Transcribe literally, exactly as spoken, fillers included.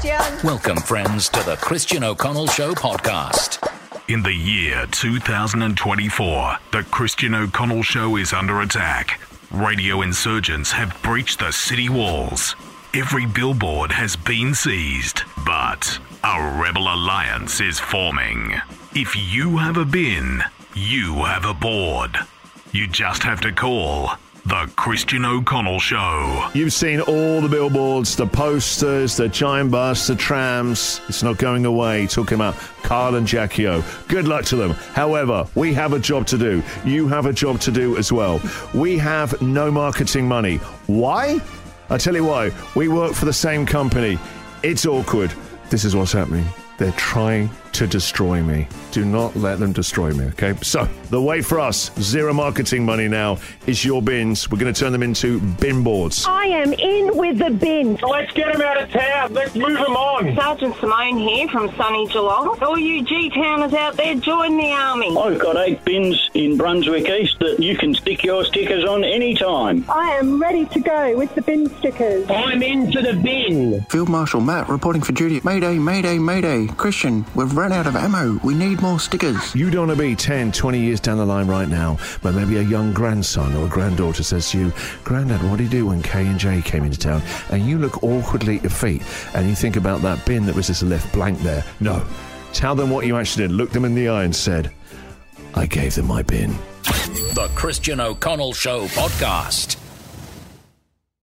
Christian. Welcome, friends, to the Christian O'Connell Show podcast. In the year two thousand twenty-four, the Christian O'Connell Show is under attack. Radio insurgents have breached the city walls. Every billboard has been seized, but a rebel alliance is forming. If you have a bin, you have a board. You just have to call The Christian O'Connell Show. You've seen all the billboards, the posters, the giant bus, the trams. It's not going away. Talking about Carl and Jackie O. Good luck to them. However, we have a job to do. You have a job to do as well. We have no marketing money. Why? I tell you why. We work for the same company. It's awkward. This is what's happening. They're trying to destroy me. Do not let them destroy me, okay? So, the way for us, zero marketing money now, is your bins. We're going to turn them into bin boards. I am in with the bins. Let's get them out of town. Let's move them on. Sergeant Simone here from sunny Geelong. All you G-towners out there, join the army. I've got eight bins in Brunswick East that you can stick your stickers on anytime. I am ready to go with the bin stickers. I'm into the bin. Field Marshal Matt reporting for duty. Mayday, mayday, mayday. Christian, we've run out of ammo. We need more stickers. You don't want to be ten, twenty years down the line right now, but maybe a young grandson or a granddaughter says to you, Grandad, what did you do when K and J came into town? And you look awkwardly at your feet and you think about that bin that was just left blank there. No. Tell them what you actually did. Look them in the eye and said, I gave them my bin. The Christian O'Connell Show podcast.